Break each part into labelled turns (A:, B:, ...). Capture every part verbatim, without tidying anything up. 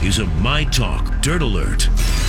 A: is a My Talk Dirt Alert.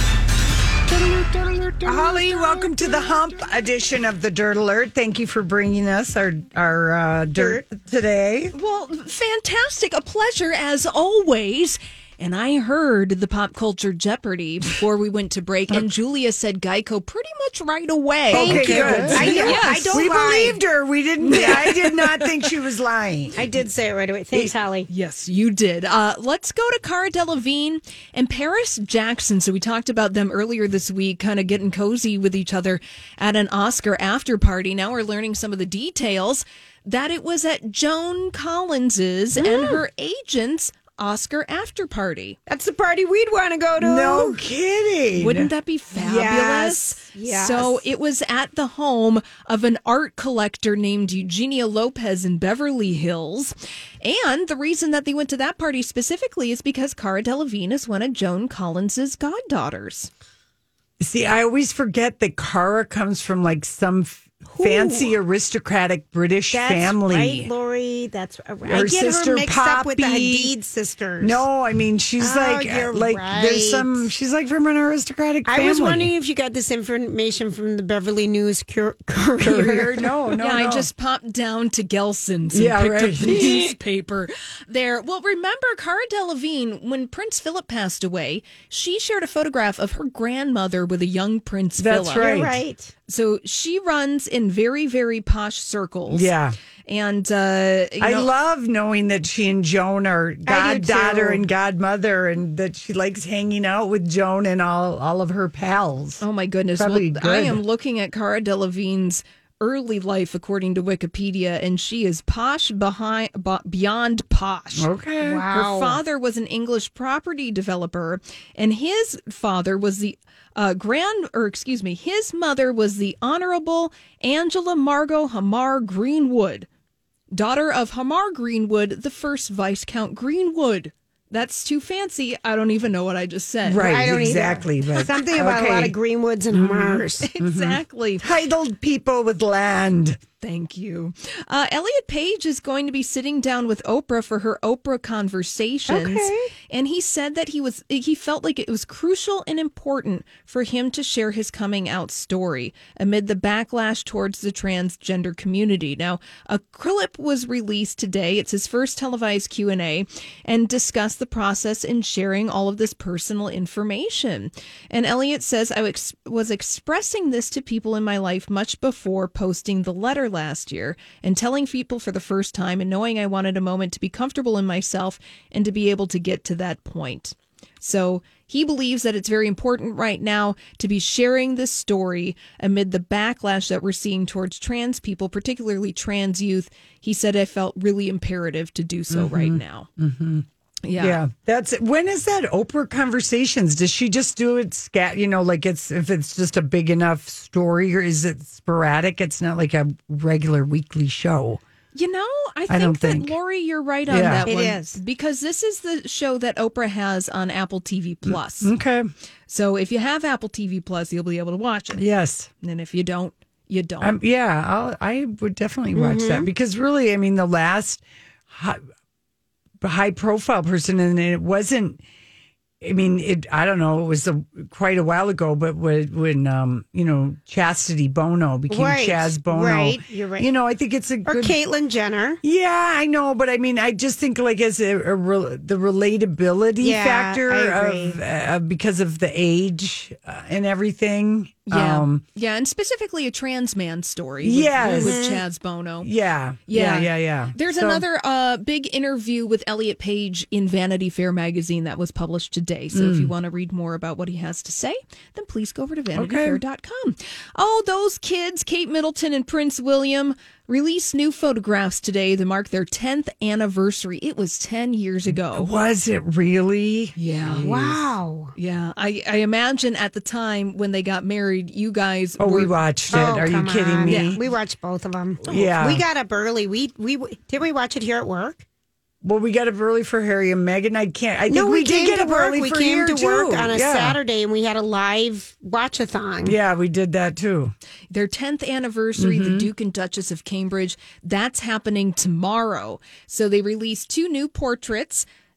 B: Holly, welcome to the Hump edition of the Dirt Alert. Thank you for bringing us our our uh, dirt today.
C: Well, fantastic. A pleasure as always. And I heard the Pop Culture Jeopardy before we went to break, and Julia said Geico pretty much right away.
B: Okay, good.
D: I,
C: Yes.
D: I don't
B: we
D: lie.
B: believed her. We didn't. I did not think she was lying.
D: I did say it right away. Thanks, Holly.
C: Yes, you did. Uh, let's go to Cara Delevingne and Paris Jackson. So we talked about them earlier this week, kind of getting cozy with each other at an Oscar after party. Now we're learning some of the details that it was at Joan Collins's and her agent's Oscar after party.
D: That's the party we'd want to go to.
B: No kidding.
C: Wouldn't that be fabulous?
D: Yes, yes.
C: So it was at the home of an art collector named Eugenia Lopez in Beverly Hills. And the reason that they went to that party specifically is because Cara Delevingne is one of Joan Collins's goddaughters.
B: See, I always forget that Cara comes from like some f- fancy aristocratic British
D: That's
B: family.
D: right, Lori. That's I
B: Her
D: get
B: sister
D: her mixed up with the
B: Poppy.
D: Hadid sisters.
B: No, I mean she's
D: Oh,
B: like
D: you're
B: like there's
D: right.
B: some. She's like from an aristocratic family.
D: I was wondering if you got this information from the Beverly News Cur- Courier.
B: Career? No, no,
C: yeah,
B: no.
C: I just popped down to Gelson's and
B: Yeah,
C: picked
B: right.
C: up the newspaper there. Well, remember, Cara Delevingne, when Prince Philip passed away, she shared a photograph of her grandmother with a young Prince
B: That's
C: Philip.
B: right.
D: You're right.
C: So she runs in very, very posh circles.
B: Yeah.
C: And uh, you
B: I
C: know,
B: love knowing that she and Joan are goddaughter
D: too.
B: and godmother, and that she likes hanging out with Joan and all all of her pals.
C: oh my goodness.
B: Probably
C: Well, I
B: good.
C: am looking at Cara Delevingne's early life, according to Wikipedia, and she is posh behind, b- beyond posh.
B: Okay.
C: Her father was an English property developer, and his father was the uh, grand, or excuse me, his mother was the Honorable Angela Margot Hamar Greenwood, daughter of Hamar Greenwood, the first Viscount Greenwood. That's too fancy. I don't even know what I just said.
B: Right,
D: I don't either.
B: exactly. But,
D: Something about
B: okay.
D: a lot of Greenwoods and Hamars.
C: Exactly.
B: titled people with land.
C: Thank you. Uh, Elliot Page is going to be sitting down with Oprah for her Oprah Conversations.
D: Okay.
C: And he said that he was he felt like it was crucial and important for him to share his coming out story amid the backlash towards the transgender community. Now, a clip was released today. It's his first televised Q and A, and discussed the process in sharing all of this personal information. And Elliot says, I ex- was expressing this to people in my life much before posting the letter last year and telling people for the first time and knowing I wanted a moment to be comfortable in myself and to be able to get to that point. So he believes that it's very important right now to be sharing this story amid the backlash that we're seeing towards trans people, particularly trans youth. He said, I felt really imperative to do so right now.
B: Mm-hmm.
C: Yeah.
B: Yeah, that's when is that Oprah Conversations? Does she just do it scat? You know, like it's if it's just a big enough story, or is it sporadic? It's not like a regular weekly show.
C: You know, I think
B: I don't
C: that,
B: think.
C: Lori, you're right on
B: Yeah.
C: that
D: It
C: one.
D: is.
C: Because this is the show that Oprah has on Apple T V Plus.
B: Okay.
C: So if you have Apple T V Plus, you'll be able to watch it.
B: Yes.
C: And if you don't, you don't.
B: Um, yeah, I'll, I would definitely watch that because really, I mean, the last high, high profile person, and it wasn't. I mean, it. I don't know. It was a, quite a while ago, but when, when um, you know, Chastity Bono became
D: Right,
B: Chaz Bono,
D: right, you're right.
B: You know, I think it's a
D: Or
B: good.
D: Caitlyn Jenner.
B: Yeah, I know, but I mean, I just think like as a, a re- the relatability
D: Yeah,
B: factor
D: I agree.
B: of uh, because of the age uh, and everything.
C: yeah.
B: Um,
C: yeah. And specifically a trans man story with,
B: Yes.
C: with Chaz Bono.
B: yeah,
C: Yeah.
B: yeah, yeah, yeah.
C: There's
B: So-
C: another uh, big interview with Elliot Page in Vanity Fair magazine that was published today. So
B: Mm.
C: if you want to read more about what he has to say, then please go over to vanity fair dot com. Oh, those kids, Kate Middleton and Prince William, released new photographs today to mark their tenth anniversary. It was ten years ago.
B: Was it really?
C: Yeah.
D: Wow.
C: Yeah. I, I imagine at the time when they got married, you guys
B: Oh,
C: were,
B: we watched it.
D: Oh,
B: Are you
D: come
B: kidding
D: on.
B: me?
D: Yeah, we watched both of them.
B: Yeah.
D: We got up early. We we did we watch it here at work?
B: Well, we got up early for Harry and Meghan. I can't. I think
D: No,
B: we,
D: we,
B: did
D: came
B: get
D: to
B: up
D: work.
B: early
D: We
B: for
D: came
B: here
D: to work
B: too.
D: on a
B: yeah.
D: Saturday, and we had a live watch-a-thon.
B: Yeah, we did that too.
C: their tenth anniversary,
B: Mm-hmm.
C: the Duke and Duchess of Cambridge. That's happening tomorrow. So they released two new portraits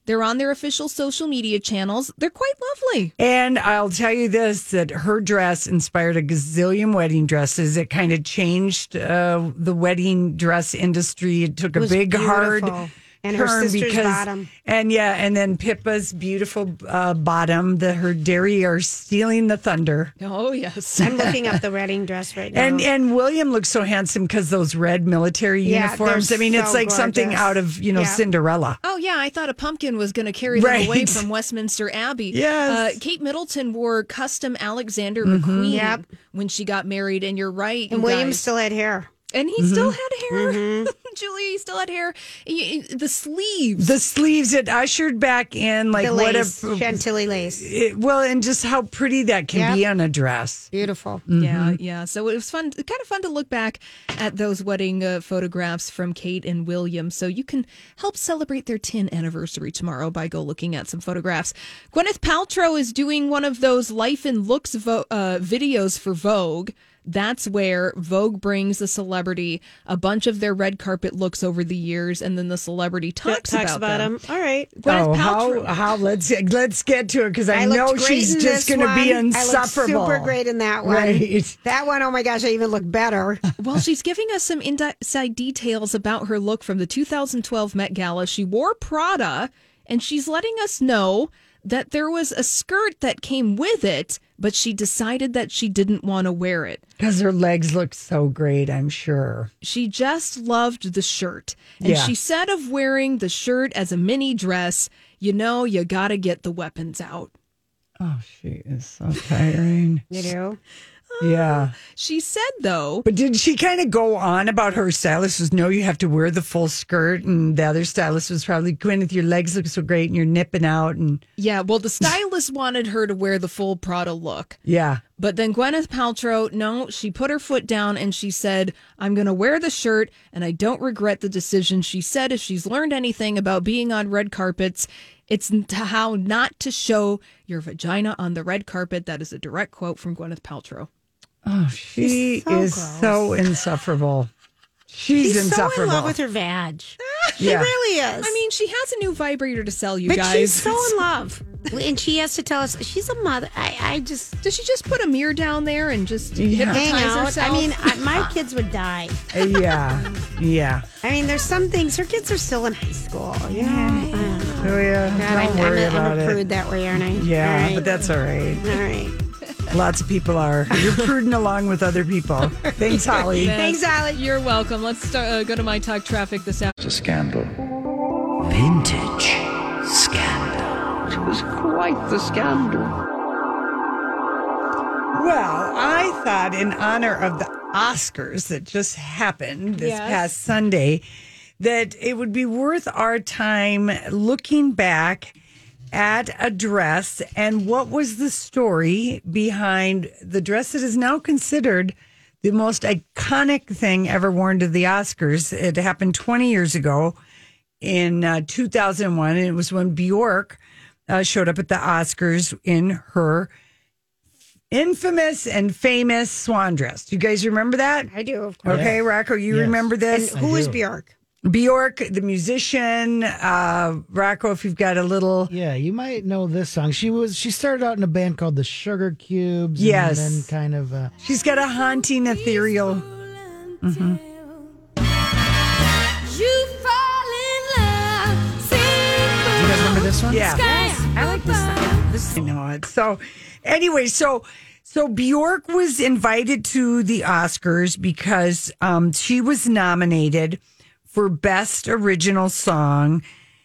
C: They're on their official social media channels. They're quite lovely.
B: And I'll tell you this, that her dress inspired a gazillion wedding dresses. It kind of changed uh, the wedding dress industry. It took a
D: was
B: big, hard
D: beautiful. And her
B: turn
D: sister's
B: because,
D: bottom.
B: And yeah, and then Pippa's beautiful uh, bottom, the her dairy are stealing the thunder.
C: Oh, yes.
D: I'm looking up the wedding dress right now.
B: And and William looks so handsome because those red military
D: Yeah,
B: uniforms. I
D: they're
B: mean, it's
D: so
B: like something
D: gorgeous.
B: out of, you know,
D: Yeah.
B: Cinderella.
C: Oh, yeah. I thought a pumpkin was going to carry them away
B: Right.
C: from Westminster Abbey.
B: Yes.
C: Uh, Kate Middleton wore custom Alexander McQueen
D: Yep.
C: when she got married. And you're right.
D: and
C: you
D: William
C: guys.
D: still had hair.
C: And he still had hair. Julie, he still had hair. He- The sleeves.
B: The sleeves it ushered back in like
D: the
B: what
D: lace,
B: a
D: Chantilly lace.
B: it, well, and just how pretty that can
D: Yep.
B: be on a dress.
D: Beautiful.
C: Yeah, yeah. So it was fun, kind of fun to look back at those wedding uh, photographs from Kate and William. So you can help celebrate their tenth anniversary tomorrow by go looking at some photographs. Gwyneth Paltrow is doing one of those life and looks vo- uh, videos for Vogue. That's where Vogue brings a celebrity a bunch of their red carpet looks over the years, and then the celebrity talks,
D: Talks
C: about,
D: about
C: them.
D: him. All right.
C: Gwyneth
B: oh,
C: Paltrow.
B: how how let's let's get to it because I,
D: I
B: know
D: looked great
B: she's
D: in
B: just
D: this
B: going to be
D: one.
B: insufferable.
D: I looked super great in that one.
B: Right.
D: That one, oh my gosh, I even look better.
C: Well, she's giving us some inside details about her look from the two thousand twelve Met Gala. She wore Prada, and she's letting us know that there was a skirt that came with it, but she decided that she didn't want to wear it.
B: Because her legs look so great, I'm sure.
C: She just loved the shirt. And
B: Yeah.
C: she said of wearing the shirt as a mini dress, you know, you got to get the weapons out.
B: Oh, she is so tiring.
D: You do?
B: Yeah.
C: She said, though,
B: But did she kind of go on about her stylist was, no, you have to wear the full skirt. And the other stylist was probably, Gwyneth, your legs look so great and you're nipping out. And
C: yeah, well, the stylist wanted her to wear the full Prada look.
B: yeah.
C: But then Gwyneth Paltrow, no, she put her foot down and she said, I'm going to wear the shirt and I don't regret the decision. She said if she's learned anything about being on red carpets, it's to how not to show your vagina on the red carpet. That is a direct quote from Gwyneth Paltrow.
B: Oh, she
D: She's so
B: is
D: gross.
B: so insufferable. She's
D: She's so
B: insufferable.
D: in love with her vag. She
B: Yeah.
D: really is.
C: I mean, she has a new vibrator to sell you
D: but
C: guys.
D: she's so in love. And she has to tell us she's a mother. I, I just
C: Does she just put a mirror down there and just
B: Yeah.
C: hypnotize
D: hang out.
C: herself?
D: I mean, I, my kids would die.
B: Uh, yeah. Yeah.
D: I mean, there's some things. Her kids are still in high school. You know? I don't know.
B: Oh, yeah.
D: God,
B: Don't
D: I'm,
B: worry
D: I'm, a,
B: about
D: I'm a
B: it.
D: prude that way, aren't I?
B: Yeah,
D: All right.
B: but that's all right.
D: All right.
B: Lots of people are. You're prudent along with other people. Thanks, Holly.
D: Thanks, Allie.
C: You're welcome. Let's start, uh, go to My Talk Traffic this afternoon.
E: It's a scandal.
A: Vintage scandal.
E: It was quite the scandal.
B: Well, I thought in honor of the Oscars that just happened this
C: Yes.
B: past Sunday, that it would be worth our time looking back at a dress and what was the story behind the dress that is now considered the most iconic thing ever worn to the Oscars. It happened twenty years ago in uh, two thousand one, and it was when Bjork uh, showed up at the Oscars in her infamous and famous swan dress. Do you guys remember that?
D: I do, of course.
B: Okay, Rocco, you
F: Yes.
B: remember
D: And
B: this?
D: who is Bjork?
B: Bjork, the musician. Uh, Rocco, if you've got a little.
F: Yeah, you might know this song. She was she started out in a band called the Sugar Cubes.
B: Yes.
F: And then kind of. Uh,
B: She's got a haunting, ethereal.
F: Mm-hmm. do you guys remember this one?
B: Yeah.
D: I like this song. This
B: I know it. So, anyway, so so Bjork was invited to the Oscars because um, she was nominated for Best Original Song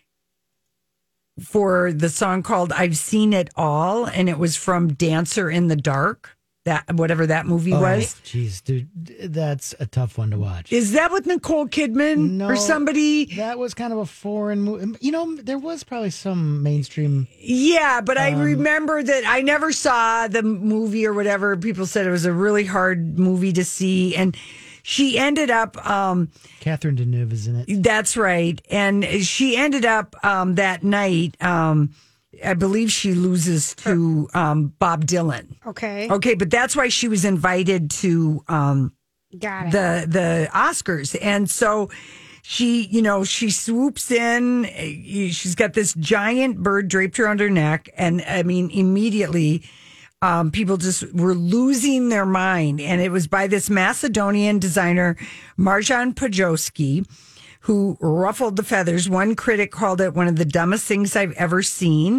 B: for the song called "I've Seen It All," and it was from Dancer in the Dark. That whatever that movie
F: Oh,
B: was.
F: Jeez, dude, that's a tough one to watch.
B: Is that with Nicole Kidman
F: No.
B: or somebody?
F: That was kind of a foreign movie. You know, there was probably some mainstream.
B: Yeah, but I
F: Um,
B: remember that I never saw the movie or whatever. People said it was a really hard movie to see. And she ended up, um,
F: Catherine Deneuve is in it.
B: that's right. And she ended up um, that night, um, I believe she loses to um, Bob Dylan.
D: Okay.
B: Okay, but that's why she was invited to um,
D: Got it.
B: the the Oscars. And so She, you know, she swoops in. She's got this giant bird draped around her neck. And I mean, immediately, um, people just were losing their mind. And it was by this Macedonian designer, Marjan Pajowski, who ruffled the feathers. One critic called it one of the dumbest things I've ever seen.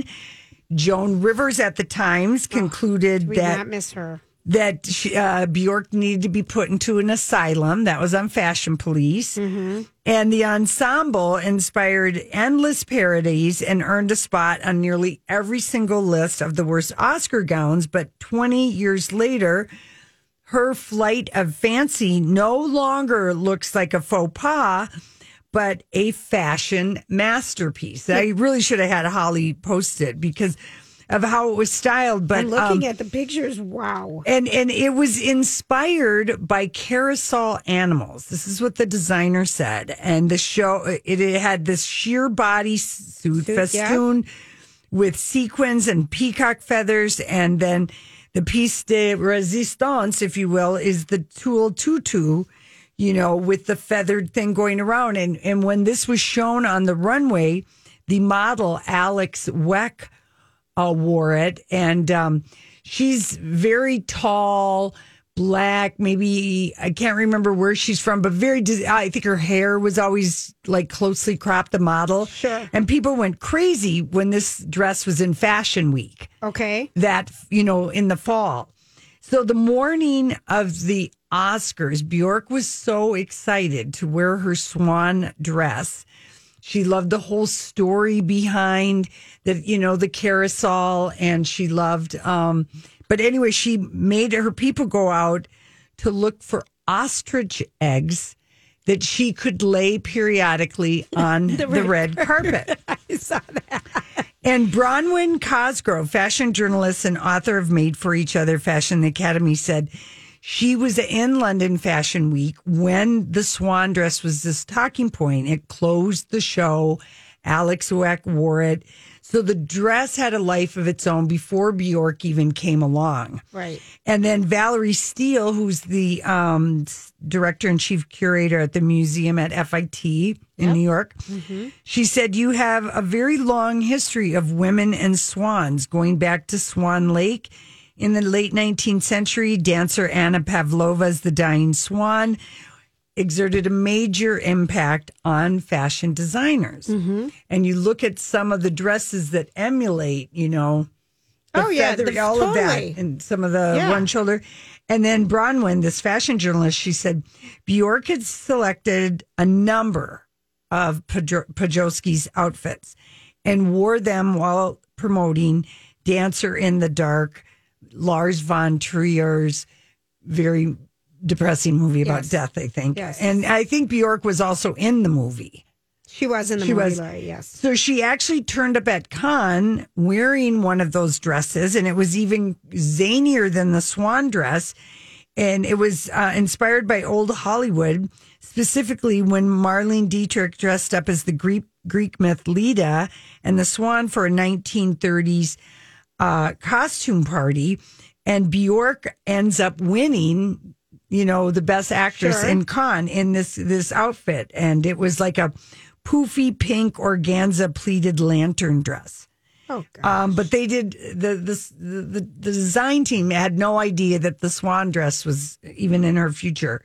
B: Joan Rivers at the Times concluded
D: oh, we
B: that
D: not miss her.
B: that she, uh, Bjork needed to be put into an asylum. That was on Fashion Police. Mm-hmm. And the ensemble inspired endless parodies and earned a spot on nearly every single list of the worst Oscar gowns. But twenty years later, her flight of fancy no longer looks like a faux pas, but a fashion masterpiece. I really should have had Holly post it because of how it was styled. But
D: I'm looking
B: um,
D: at the pictures. Wow.
B: And and it was inspired by carousel animals. This is what the designer said. And the show, it, it had this sheer body suit
D: Suit,
B: festooned with sequins and peacock feathers. And then the piece de resistance, if you will, is the tulle tutu, you know, with the feathered thing going around. And, and when this was shown on the runway, the model, Alex Weck, uh, wore it. And um, she's very tall, black, maybe, I can't remember where she's from, but very, I think her hair was always like closely cropped, the model.
D: Sure.
B: And people went crazy when this dress was in Fashion Week.
D: Okay.
B: That, you know, in the fall. So the morning of the Oscars, Bjork was so excited to wear her swan dress. She loved the whole story behind the, you know, the carousel, and she loved, um, but anyway, she made her people go out to look for ostrich eggs that she could lay periodically on the, the red carpet.
D: I saw that.
B: And Bronwyn Cosgrove, fashion journalist and author of Made for Each Other Fashion Academy, said she was in London Fashion Week when the swan dress was this talking point. It closed the show. Alex Weck wore it. So the dress had a life of its own before Bjork even came along.
D: Right.
B: And then Valerie Steele, who's the um, director and chief curator at the museum at F I T in yep. New York, mm-hmm. she said, you have a very long history of women and swans going back to Swan Lake. In the late nineteenth century, dancer Anna Pavlova's The Dying Swan exerted a major impact on fashion designers. Mm-hmm. And you look at some of the dresses that emulate, you know, the
D: oh, yeah,
B: feather,
D: the,
B: all
D: totally.
B: of that, and some of the
D: yeah.
B: one shoulder. And then Bronwyn, this fashion journalist, she said Bjork had selected a number of Pajowski's outfits and wore them while promoting Dancer in the Dark, Lars von Trier's very depressing movie about
D: yes.
B: death, I think.
D: Yes.
B: And I think Bjork was also in the movie.
D: She was in the
B: she
D: movie,
B: was,
D: Laurie, yes.
B: So she actually turned up at Cannes wearing one of those dresses, and it was even zanier than the swan dress. And it was uh, inspired by old Hollywood, specifically when Marlene Dietrich dressed up as the Greek, Greek myth Leda and the swan for a nineteen thirties uh, costume party. And Bjork ends up winning, you know, the best actress
D: sure.
B: in Cannes in this this outfit. And it was like a poofy pink organza pleated lantern dress.
D: Oh, gosh.
B: Um, but they did the, the the the design team had no idea that the swan dress was even in her future.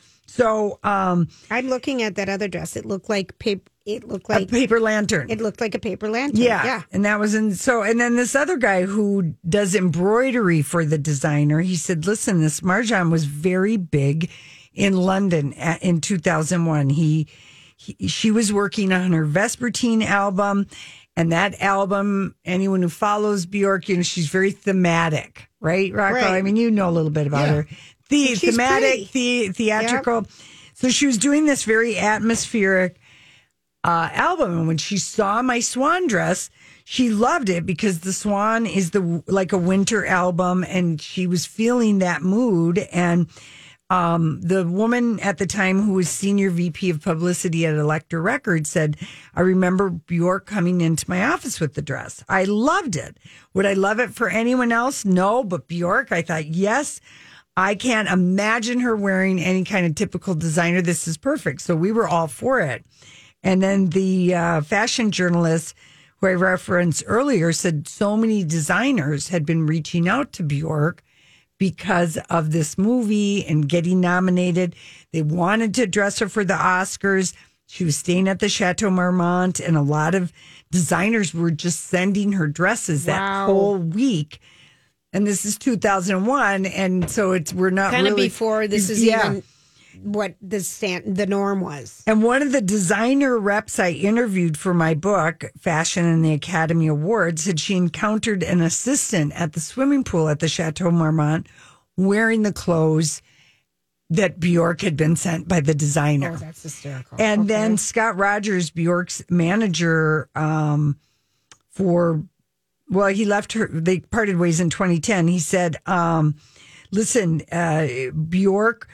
B: So um,
D: I'm looking at that other dress. It looked like paper. It looked like
B: a paper lantern.
D: It looked like a paper lantern.
B: Yeah,
D: yeah.
B: And that was in so. And then this other guy who does embroidery for the designer, he said, "Listen, this Marjan was very big in London at, in two thousand one. He, he she was working on her Vespertine album." And that album, anyone who follows Bjork, you know, she's very thematic, right, Rocco?
D: Right.
B: I mean, you know a little bit about
D: yeah.
B: her. The
D: she's
B: thematic, the, theatrical. Yep. So she was doing this very atmospheric uh, album. And when she saw my swan dress, she loved it because the swan is the like a winter album, and she was feeling that mood. And Um, the woman at the time who was senior V P of publicity at Elektra Records said, I remember Bjork coming into my office with the dress. I loved it. Would I love it for anyone else? No, but Bjork, I thought, yes. I can't imagine her wearing any kind of typical designer. This is perfect. So we were all for it. And then the uh, fashion journalist who I referenced earlier said so many designers had been reaching out to Bjork because of this movie and getting nominated. They wanted to dress her for the Oscars. She was staying at the Chateau Marmont, and a lot of designers were just sending her dresses that
D: Wow.
B: whole week. And this is two thousand one, and so it's we're not
D: Kind of
B: really,
D: before this is
B: yeah.
D: even what the stand, the norm was.
B: And one of the designer reps I interviewed for my book, Fashion and the Academy Awards, said she encountered an assistant at the swimming pool at the Chateau Marmont wearing the clothes that Bjork had been sent by the designer.
D: Oh, that's hysterical.
B: And
D: Okay.
B: then Scott Rogers, Bjork's manager, um, for, well, he left her, they parted ways in twenty ten. He said, um, listen, uh, Bjork,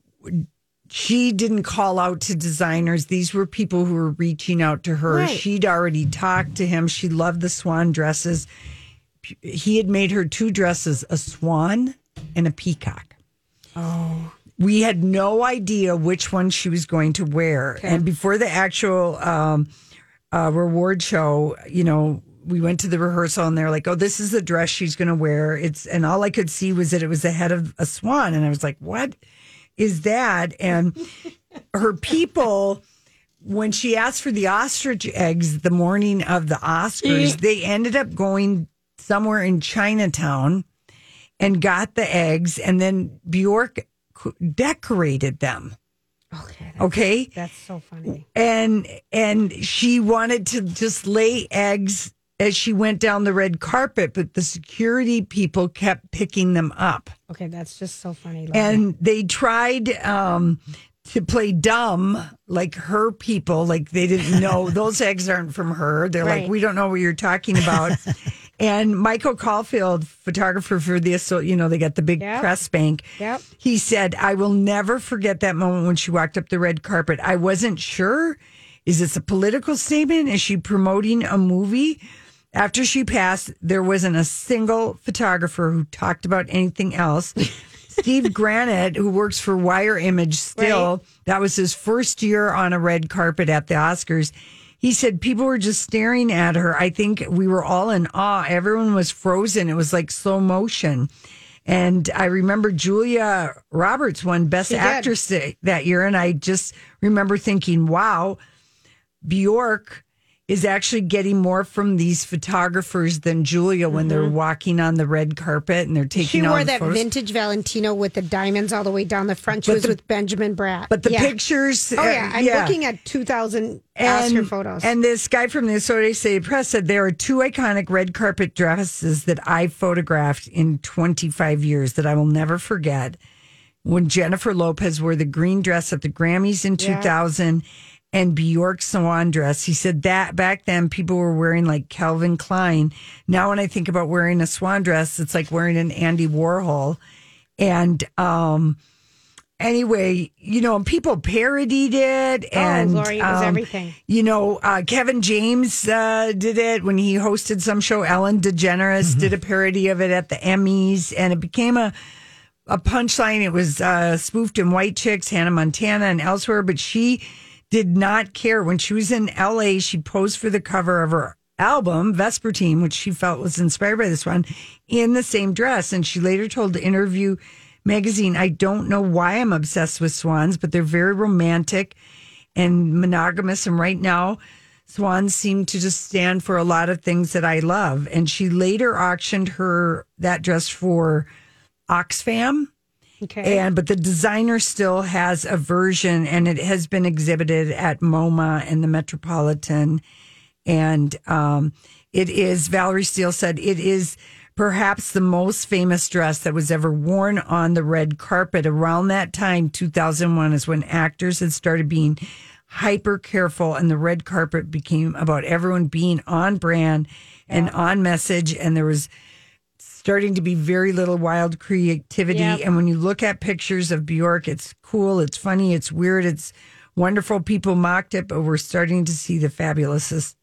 B: she didn't call out to designers. These were people who were reaching out to her.
D: Right.
B: She'd already talked to him. She loved the swan dresses. He had made her two dresses, a swan and a peacock.
D: Oh.
B: We had no idea which one she was going to wear. And before the actual um, uh, reward show, you know, we went to the rehearsal and they're like, oh, this is the dress she's going to wear. It's, and all I could see was that it was the head of a swan. And I was like, what is that? And her people, when she asked for the ostrich eggs the morning of the Oscars, they ended up going somewhere in Chinatown and got the eggs. And then Bjork decorated them.
D: Okay. That's,
B: Okay.
D: that's so funny.
B: And and she wanted to just lay eggs as she went down the red carpet, but the security people kept picking them up.
D: Okay, that's just so funny. Laura.
B: And they tried um, to play dumb, like her people, like they didn't know those eggs aren't from her. They're
D: Right.
B: like, we don't know what you're talking about. And Michael Caulfield, photographer for the, so you know, they got the big
D: Yep.
B: press bank.
D: Yep.
B: He said, I will never forget that moment when she walked up the red carpet. I wasn't sure. Is this a political statement? Is she promoting a movie? After she passed, there wasn't a single photographer who talked about anything else. Steve Granite, who works for Wire Image still,
D: Right.
B: that was his first year on a red carpet at the Oscars. He said people were just staring at her. I think we were all in awe. Everyone was frozen. It was like slow motion. And I remember Julia Roberts won Best
D: She did.
B: Actress that- that year. And I just remember thinking, wow, Bjork is actually getting more from these photographers than Julia when they're walking on the red carpet and they're taking
D: she
B: all
D: wore
B: the
D: that
B: photos.
D: vintage Valentino with the diamonds all the way down the front. She
B: But
D: was
B: the-
D: with Benjamin Bratt.
B: But the
D: Yeah.
B: pictures,
D: Oh, yeah.
B: uh,
D: I'm looking at two thousand Oscar photos.
B: And this guy from the Associated Press said there are two iconic red carpet dresses that I photographed in twenty-five years that I will never forget. When Jennifer Lopez wore the green dress at the Grammys in two thousand and Bjork's swan dress. He said that back then people were wearing like Calvin Klein. Now when I think about wearing a swan dress, it's like wearing an Andy Warhol. And um anyway, you know, people parodied it. And,
D: oh, Lori, it was
B: um,
D: everything.
B: You know, uh, Kevin James uh, did it when he hosted some show. Ellen DeGeneres did a parody of it at the Emmys, and it became a a punchline. It was uh, spoofed in White Chicks, Hannah Montana, and elsewhere, but she did not care. When she was in L A, she posed for the cover of her album, Vespertine, which she felt was inspired by this one, in the same dress. And she later told the Interview magazine, I don't know why I'm obsessed with swans, but they're very romantic and monogamous. And right now, swans seem to just stand for a lot of things that I love. And she later auctioned her that dress for Oxfam.
D: Okay.
B: And but the designer still has a version, and it has been exhibited at MoMA and the Metropolitan. And um, it is, Valerie Steele said, it is perhaps the most famous dress that was ever worn on the red carpet. Around that time, two thousand one, is when actors had started being hyper careful, and the red carpet became about everyone being on brand and on message. And there was starting to be very little wild creativity.
D: Yep.
B: And when you look at pictures of Bjork, it's cool, it's funny, it's weird, it's wonderful. People mocked it, but we're starting to see the fabulous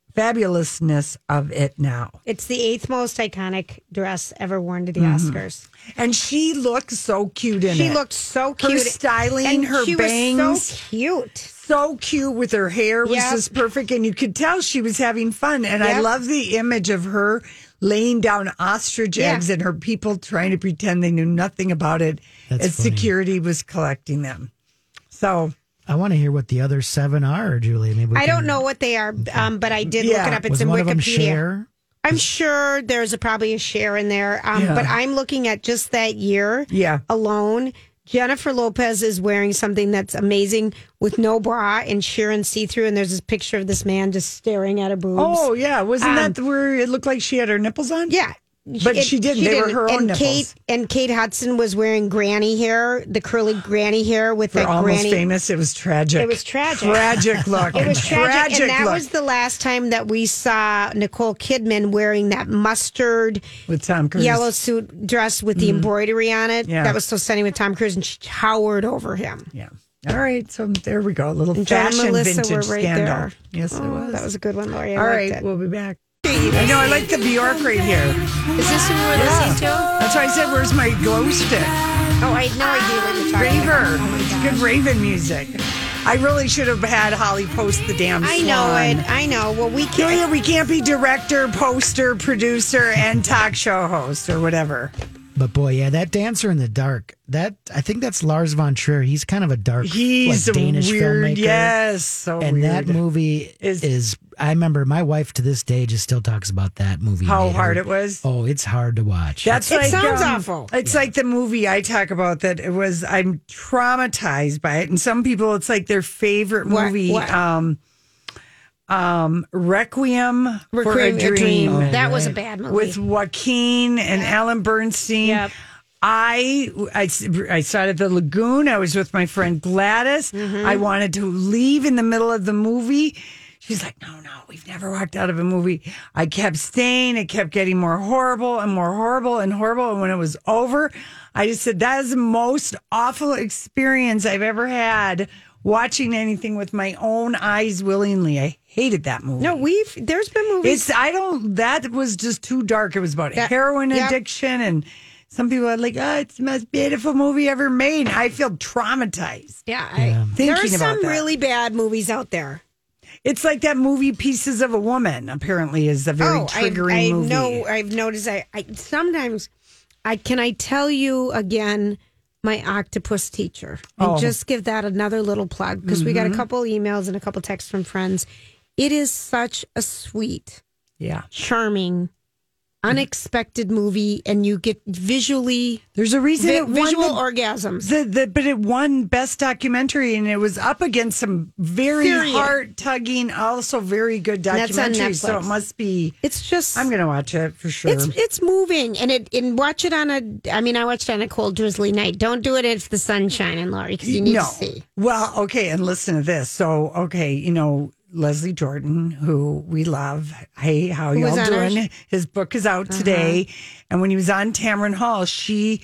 B: fabulousness of it now.
D: It's the eighth most iconic dress ever worn to the
B: Mm-hmm.
D: Oscars.
B: And she looks so cute in
D: She
B: it.
D: looked so
B: Her
D: cute.
B: styling,
D: and
B: her
D: she
B: bangs.
D: was so cute.
B: So cute with her hair was
D: Yep.
B: just perfect. And you could tell she was having fun. And I
D: Yep.
B: love the image of her laying down ostrich
D: Yeah.
B: eggs and her people trying to pretend they knew nothing about it
F: That's
B: as
F: funny.
B: security was collecting them. So
F: I want to hear what the other seven are, Julie. Maybe we
D: I
F: can-
D: don't know what they are, um, but I did
B: Yeah.
D: look it up. It's
F: Was
D: in
F: one of them
D: Wikipedia.
F: Cher?
D: I'm sure there's a, probably a share in there, um,
B: Yeah.
D: but I'm looking at just that year
B: Yeah.
D: alone. Jennifer Lopez is wearing something that's amazing with no bra and sheer and see through, and there's this picture of this man just staring at her boobs.
B: Oh, yeah. Wasn't
D: Um,
B: that where it looked like she had her nipples on?
D: yeah.
B: But she didn't. They were her own
D: and
B: nipples.
D: Kate and Kate Hudson was wearing granny hair, the curly granny hair with
B: For
D: that
B: Almost
D: granny.
B: Famous, it was tragic.
D: It was tragic.
B: Tragic look.
D: It was tragic, and that
B: look.
D: was the last time that we saw Nicole Kidman wearing that mustard
B: with Tom Cruise.
D: yellow suit dress with the embroidery on it.
B: Yeah.
D: That was so stunning with Tom Cruise, and she towered over him.
B: Yeah. All right. So there we go. A little
D: And John and
B: fashion
D: Melissa
B: vintage
D: were right
B: scandal.
D: there.
B: Yes, it
D: Oh,
B: was.
D: that was a good one, Lori. I
B: All
D: liked
B: right.
D: it.
B: We'll be back. I know. I like the Bjork right here.
D: Is this who we're
B: Yeah.
D: listening to?
B: That's why I said, where's my glow stick?
D: Oh, I had no idea what you're talking
B: Raver.
D: about. Oh, my
B: It's
D: gosh.
B: good Raven music. I really should have had Holly post the damn
D: I know
B: swan.
D: it. I know. Well, we
B: Julia,
D: can't.
B: we can't be director, poster, producer, and talk show host or whatever.
F: But boy, yeah, that Dancer in the Dark. That I think that's Lars von Trier. He's kind of a dark,
B: He's
F: like, Danish
B: a weird,
F: filmmaker.
B: yes, so
F: and
B: weird.
F: that movie
B: Is-
F: is, I remember my wife to this day just still talks about that movie.
B: How
F: made her-
B: hard it was?
F: Oh, it's hard to watch.
B: That's
D: It
B: like,
D: sounds
B: um,
D: awful.
B: It's like the movie I talk about that it was. I'm traumatized by it, and some people it's like their favorite
D: What-
B: movie.
D: what?
B: Um, um, Requiem, for a
D: Requiem, a
B: Dream,
D: Dream. That was a bad movie.
B: with Joaquin and Alan Bernstein.
D: Yep.
B: I, I I saw it at the Lagoon. I was with my friend Gladys.
D: Mm-hmm.
B: I wanted to leave in the middle of the movie. She's like, no, no, we've never walked out of a movie. I kept staying. It kept getting more horrible and more horrible and horrible. And when it was over, I just said, that is the most awful experience I've ever had watching anything with my own eyes willingly. I hated that movie.
D: No, we've. There's been movies.
B: It's, I don't, that was just too dark. It was about
D: Yeah.
B: heroin
D: Yep.
B: addiction, and some people are like, oh, it's the most beautiful movie ever made. I feel traumatized.
D: yeah. I,
B: Thinking
D: there's
B: about
D: some
B: that.
D: really bad movies out there.
B: It's like that movie Pieces of a Woman, apparently, is a very
D: oh,
B: triggering
D: I, I
B: movie.
D: know. I've noticed. I, I sometimes. I can I tell you again. My octopus teacher, and
B: Oh.
D: just give that another little plug because we got a couple emails and a couple texts from friends. It is such a sweet,
B: Yeah.
D: charming, unexpected movie, and you get visually
B: There's a reason
D: vi-
B: it won
D: visual
B: the,
D: orgasms.
B: the, the, but it won Best Documentary, and it was up against some very
D: Period.
B: heart-tugging, also very good
D: That's on
B: documentaries. So
D: Netflix.
B: it must be.
D: It's just
B: I'm going to watch it for sure.
D: It's it's moving, and it and watch it on a. I mean, I watched it on a cold, drizzly night. Don't do it if the sun's shining, Laurie, because you need
B: no.
D: to see.
B: Well, okay, and listen to this. So, okay, you know, Leslie Jordan, who we love. Hey, how
D: Who was
B: y'all
D: on our
B: doing? His book is out today. And when he was on Tamron Hall, she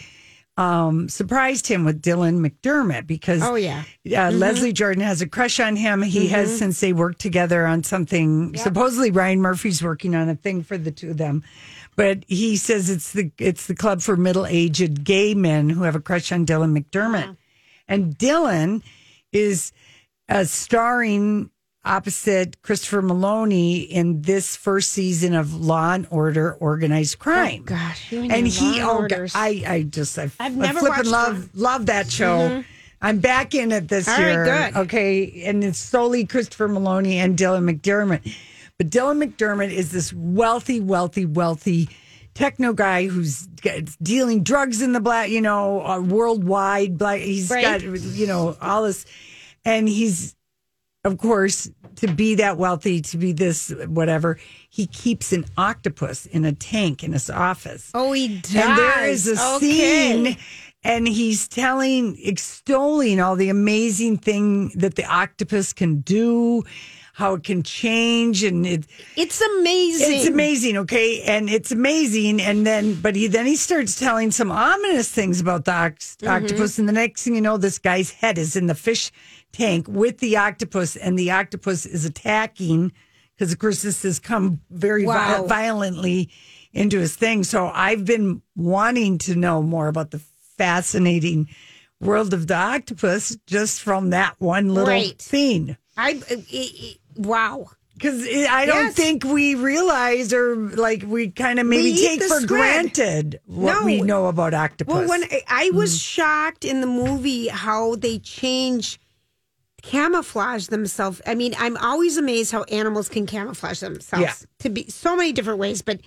B: um, surprised him with Dylan McDermott because
D: Oh, yeah.
B: uh, Leslie Jordan has a crush on him. He has since they worked together on something. Supposedly Ryan Murphy's working on a thing for the two of them. But he says it's the it's the club for middle-aged gay men who have a crush on Dylan McDermott. And Dylan is uh, starring opposite Christopher Maloney in this first season of Law and Order Organized Crime.
D: Gosh, you and
B: and
D: your
B: he,
D: Law and
B: oh,
D: Orders.
B: I, I just, I,
D: I've
B: I
D: never
B: flip
D: watched
B: and love,
D: one.
B: love that show. I'm back in it this
D: All right,
B: year.
D: good.
B: Okay, and it's solely Christopher Maloney and Dylan McDermott. But Dylan McDermott is this wealthy, wealthy, wealthy techno guy who's dealing drugs in the black, you know, uh, worldwide. Black, he's
D: Right.
B: got, you know, all this, and he's, of course, to be that wealthy, to be this whatever, he keeps an octopus in a tank in his office.
D: Oh, he does.
B: And there is a
D: Okay.
B: scene, and he's telling, extolling all the amazing thing that the octopus can do, how it can change, and it,
D: It's amazing.
B: it's amazing, okay, and it's amazing. And then, but he then he starts telling some ominous things about the oct-
D: Mm-hmm.
B: octopus, and the next thing you know, this guy's head is in the fish tank with the octopus, and the octopus is attacking because of course this has come very
D: Wow.
B: vi- violently into his thing. So I've been wanting to know more about the fascinating world of the octopus just from that one little
D: Right.
B: thing.
D: I it, it, wow.
B: Because I don't
D: Yes.
B: think we realize or like we kind of maybe
D: We eat
B: take
D: the
B: for
D: squid.
B: granted what
D: No.
B: we know about octopus.
D: Well, when I, I was shocked in the movie how they change camouflage themselves. I mean, I'm always amazed how animals can camouflage themselves
B: Yeah.
D: to be so many different ways, but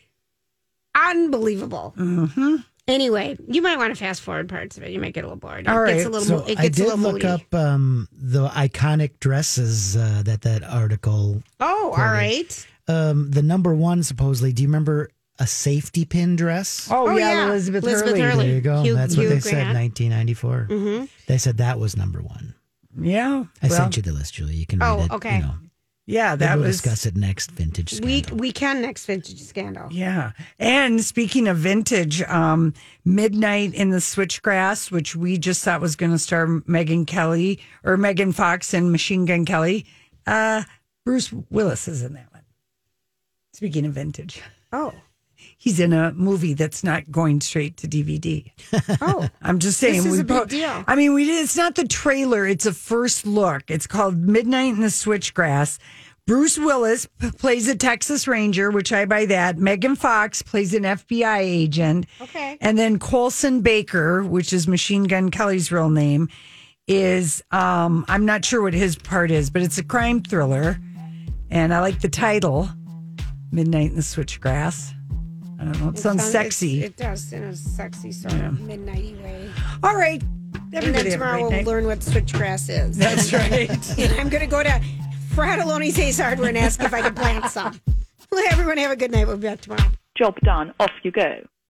D: unbelievable.
B: Mm-hmm.
D: Anyway, you might want to fast forward parts of it. You might get a little bored.
B: All
D: it
B: right.
D: gets a little.
F: So
D: mo- it
F: I
D: gets a
F: did
D: little
F: look
D: moody.
F: up um, the iconic dresses uh, that that article.
D: Oh, all right.
F: Um, the number one supposedly. Do you remember a safety pin dress?
B: oh,
D: Oh,
B: yeah,
D: yeah.
B: Elizabeth,
D: Elizabeth
B: Hurley.
D: Hurley.
F: There you go.
D: Hugh-
F: That's what
D: Hugh
F: they said.
D: Grant.
F: nineteen ninety-four.
D: Mm-hmm.
F: They said that was number one.
B: Yeah.
F: I
B: well,
F: sent you the list, Julie. You can read
D: Oh,
F: it.
D: okay.
F: You know,
B: Yeah, that
F: we'll
B: was.
F: discuss it next. Vintage
D: We
F: scandal.
D: we can next vintage scandal.
B: Yeah. And speaking of vintage, um, Midnight in the Switchgrass, which we just thought was going to star Megan Kelly or Megan Fox and Machine Gun Kelly. Uh, Bruce Willis is in that one. Speaking of vintage,
D: Oh,
B: he's in a movie that's not going straight to D V D.
D: oh,
B: I'm just saying.
D: This is
B: we
D: a big
B: po-
D: deal.
B: I mean, we did. It's not the trailer. It's a first look. It's called Midnight in the Switchgrass. Bruce Willis p- plays a Texas Ranger, which I buy that. Megan Fox plays an F B I agent.
D: Okay.
B: And then Colson Baker, which is Machine Gun Kelly's real name, is um, I'm not sure what his part is, but it's a crime thriller. And I like the title, Midnight in the Switchgrass. I don't know. It, sounds
D: sounds-
B: sexy.
D: It does in a sexy sort of midnighty way.
B: All right.
D: And
B: Everybody
D: then
B: have a
D: tomorrow
B: great
D: we'll
B: night.
D: learn what switchgrass is.
B: That's right.
D: And I'm going to go to Fratelloni's Ace Hardware and ask if I can plant some. Well, everyone have a good night. We'll be back tomorrow.
G: Job done. Off you go.